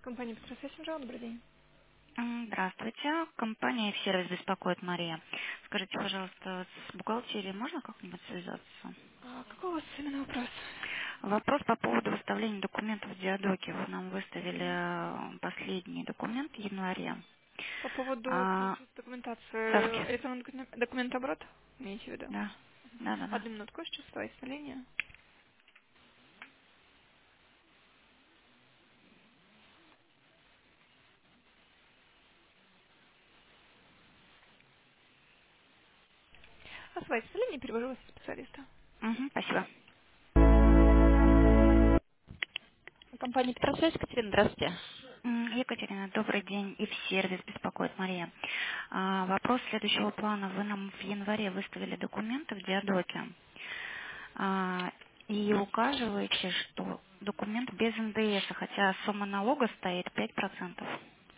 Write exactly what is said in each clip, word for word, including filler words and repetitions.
Компания «Петросвет», добрый день. М, Здравствуйте. Компания «Сервис» беспокоит Мария. Скажите, пожалуйста, с бухгалтерией можно как-нибудь связаться? А какой у вас именно вопрос? Вопрос по поводу выставления документов в Диадоке. Вы нам выставили Мгм. э, последний документ в январе. По поводу, А, получается, документации, ставки. электронный документ- документооборот, имеете в виду? Да. Да, да, да. Одну минутку, сейчас оставайтесь на линии. Оставайтесь на линии, перевожу вас к специалисту. Мгм, спасибо. Компания «Петросвет», Екатерина, здравствуйте. М, Екатерина, добрый день. И в сервис беспокоит Мария. А, вопрос следующего плана. Вы нам в январе выставили документы в Диадоке. А, и указываете, что документ без эн дэ эс, хотя сумма налога стоит пять процентов.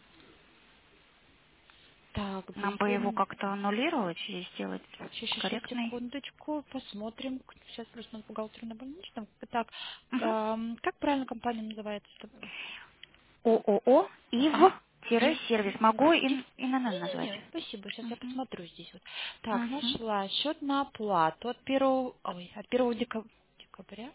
Так, Нам без... бы его как-то аннулировать и сделать Сейчас, корректный. секундочку, посмотрим. Сейчас просто на бухгалтеру на больничном. Так, Мгм. ам, как правильно компания называется? Чтобы- ООО Ага. И ИВ-сервис. Могу и И- ИНН назвать. Не-не-не, спасибо. Сейчас я Мгм. посмотрю здесь. Вот. Так, Мгм. нашла счет на оплату от первого, ой, от первого дека- декабря.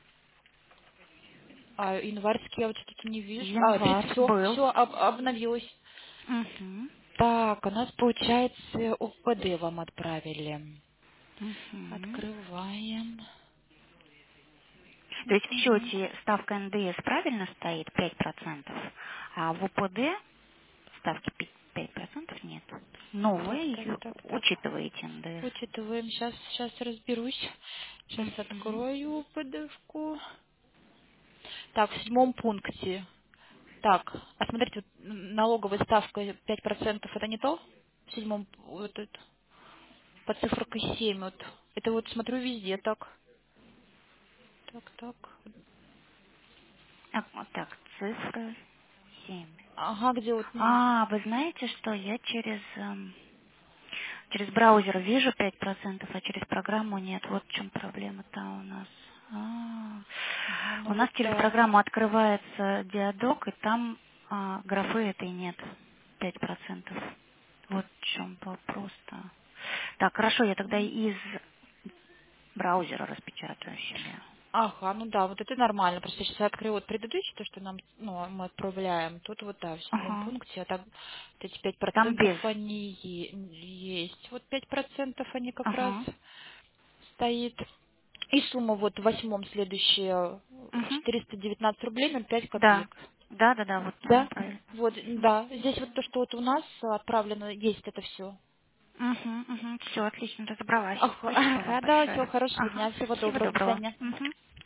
А январский я вот что-то не вижу. А, Январь все, был. все обновилось. Мгм. Так, у нас получается о пэ дэ вам отправили. Мгм. Открываем. То есть в Мгм. счете ставка эн дэ эс правильно стоит пять процентов, а в о пэ дэ ставки пи- пять процентов нет. Но Так, вы так, ю- так, так. учитываете эн дэ эс. Учитываем. Сейчас, сейчас разберусь. Сейчас Мгм. открою пэ дэ-шку. Так, в седьмом пункте. Так, а смотрите, вот н- налоговая ставка пять процентов это не то? В седьмом, вот это, по циферкой семь вот. Это вот смотрю везде так. Так, так. Так, вот так, цифра семь. Ага, где вот, ну, А, вы знаете, что я через, эм, через браузер вижу пять процентов, а через программу нет. Вот в чем проблема-то у нас. А, ага, ну у нас вот через да. программу открывается диадок, и там а, графы этой нет. Пять процентов. Вот в чем вопрос-то. Так, хорошо, я тогда из браузера распечатаю себе. Ага, ну да, вот это нормально. Просто сейчас я открою вот предыдущий, то, что нам, ну, мы отправляем. Тут вот, да, в седьмом Ага. пункте, а так вот эти пять Там процентов без. они е- есть. Вот пять процентов они как раз Ага. стоит. И сумма вот в восьмом следующая Угу. четыреста девятнадцать рублей ноль пять Да. копеек. Да, да, да, вот м, Да? правильно. Вот, да. Здесь вот то, что вот у нас отправлено, есть это все. Угу, угу. Все, отлично, разобралась. Ага, Спасибо вам ага, да, всего большое. хорошего Ага. дня, всего Всего доброго, до доброго. свидания. Угу.